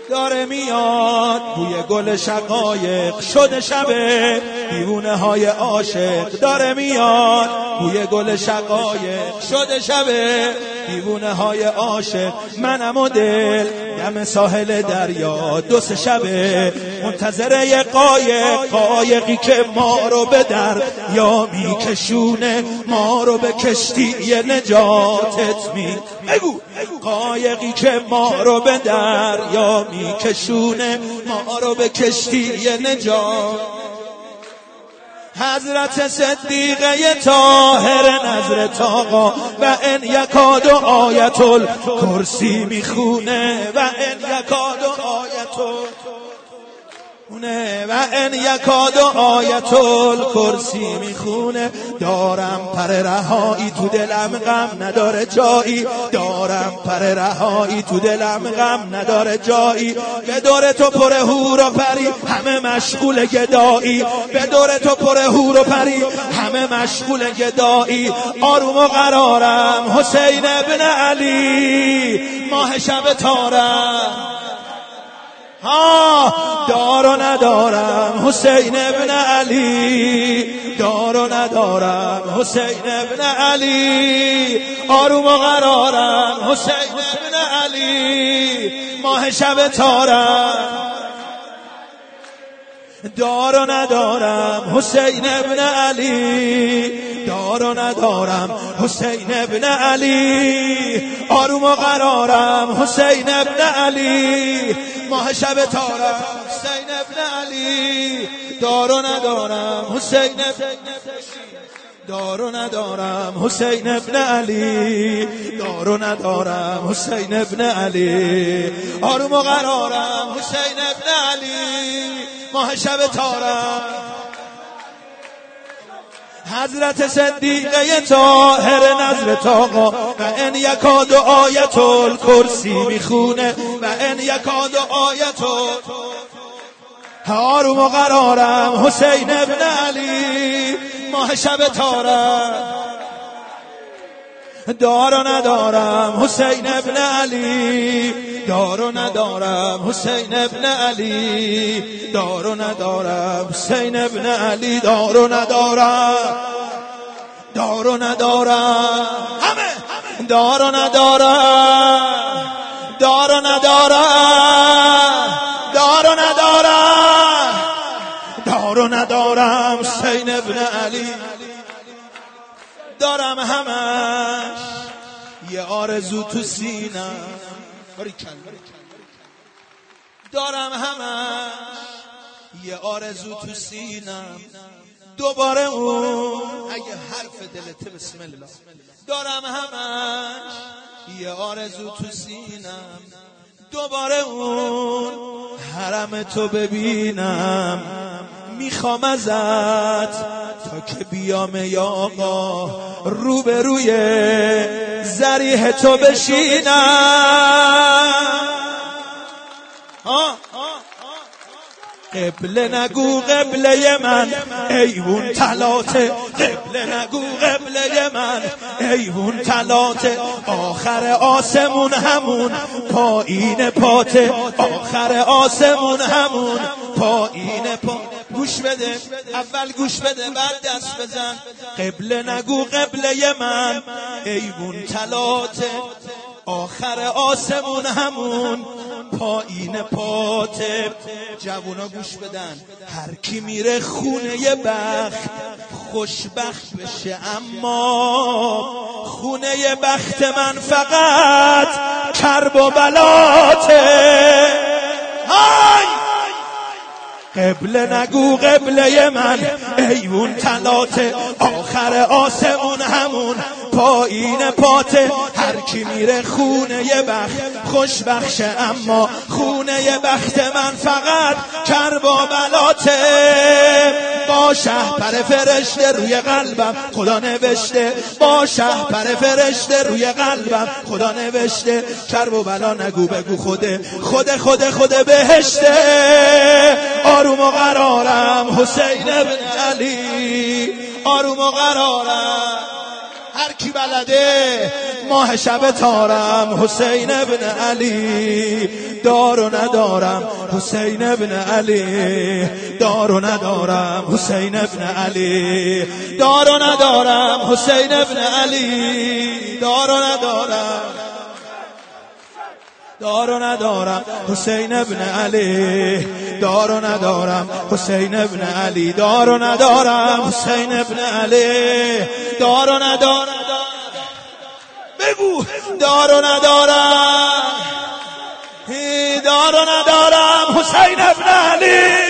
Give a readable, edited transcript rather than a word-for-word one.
داره میاد بوی گل شقایق شده شبه دیوونه های عاشق داره میاد بوی گل شقایق شده شبه دیوونه های عاشق منم و دل دم ساحل دریا دو سه شبه منتظر یه قایقی که ما رو به در یا میکشونه ما رو به کشتی نجاتت بگو قایقی که ما رو به در یا میکشونه ما رو به کشتی نجات حضرت صدیقه طاهر نظرت آقا و ان یکاد آیت الکرسی میخونه و ان یکاد آیت الکرسی میخونه دارم پر رهایی تو دلم غم نداره جایی دارم پر رهایی تو دلم غم نداره جایی به دور تو پر هور و پری همه مشغول گدایی به دور تو پر هور و پری همه مشغول گدایی آروم و قرارم حسین ابن علی ماه شب تارم دار و ندارم حسین ابن علی دار و ندارم حسین ابن علی آروم و قرارم حسین ابن علی ماه شب تارم دار و ندارم حسین ابن علی دار و ندارم حسین ابن علی آروم و قرارم حسین ابن علی ماه شب تارم حسین ابن علی دار و ندارم حسین دار و ندارم حسین ابن علی دار و ندارم حسین ابن علی آروم و قرارم حسین ابن علی ماه شب تارم حضرت صدیقه طاهر نظرت آقا و ان یکاد آیت الکرسی میخونه و ان یکاد آیت آروم و قرارم حسین ابن علی ماه شب تارم دار و ندارم حسین ابن علی دار و ندارم حسین ابن علی دار و ندارم حسین ابن علی دار و ندارم دار و ندارم همه دار و ندارم دار و ندارم دار و ندارم دار و ندارم حسین ابن علی دارم همش یه آرزو تو سینم دارم همش یه آرزو تو سینم دوباره اون اگه حرف دلته بسم الله دارم همش یه آرزو تو سینم دوباره اون حرم تو ببینم میخوام ازت تا که بیام یا آقا روبروی ضریح تو بشینم قبله نگو قبله من ایوون تلاته قبله نگو قبله من ایوون تلاته آخر آسمون همون پایین پاته آخر آسمون همون پایین پاته گوش بده اول گوش بده بعد دست بزن قبله نگو قبله من ایوون تلاته آخر آسمون همون پایین پاته جوونا گوش بدن هر کی میره خونه بخت خوشبخت بشه اما خونه بخت من فقط کرب و بلاته قبله نگو قبله من ایوون تلاته آخر آسمون همون پایین پاته هر کی میره خونه بخت خوشبخشه اما خونه بخت من فقط کرب و بلاته با شهپر فرشته روی قلبم خدا نوشته با شهپر فرشته روی قلبم خدا نوشته کرب و بلا نگو بگو خود بهشته آروم و قرارم حسین ابن علی آروم و قرارم هر کی بلده ماه شب تارم حسین ابن علی، دار و ندارم حسین ابن علی، دار و ندارم حسین ابن علی، دار و ندارم حسین ابن علی، دار و ندارم، دار و ندارم حسین ابن علی، دار و ندارم حسین ابن علی، دار و ندارم حسین ابن علی، دار و ندارم، بگو دار و ندارم، دار و ندارم حسین ابن علی.